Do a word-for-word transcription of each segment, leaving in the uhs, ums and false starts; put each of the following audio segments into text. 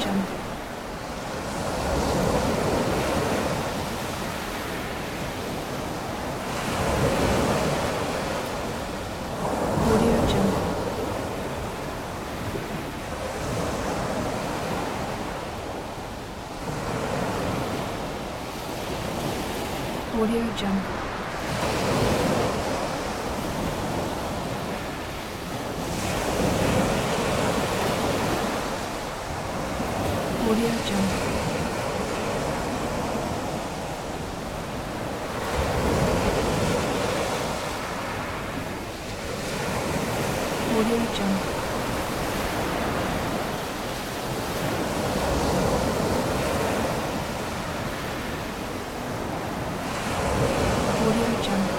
Jungle. Audio Jungle. Audio Jungle. Audio Jungle. Audio Jungle. Audio Jungle.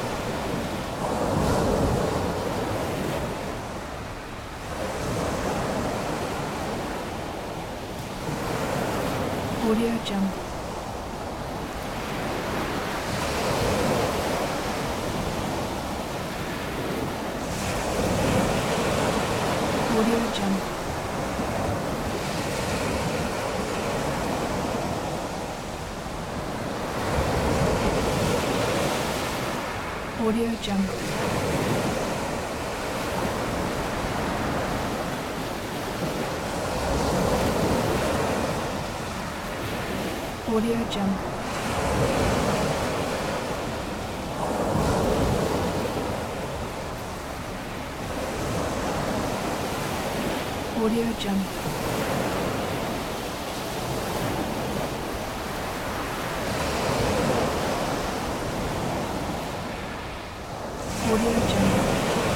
Audio Jungle. Audio Jungle. Audio Jungle. Audio Jungle. Audio Jungle. Audio Jungle.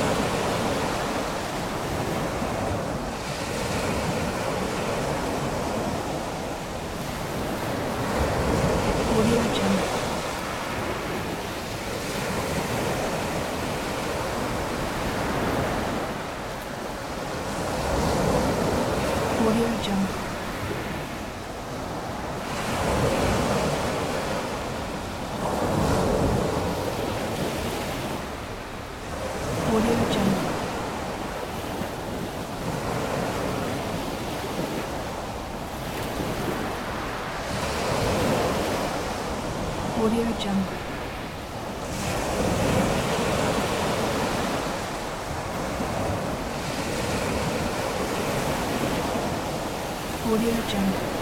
Audio Jungle. Audio Jungle. Audio Jungle. Audio Jungle. Audio Jungle.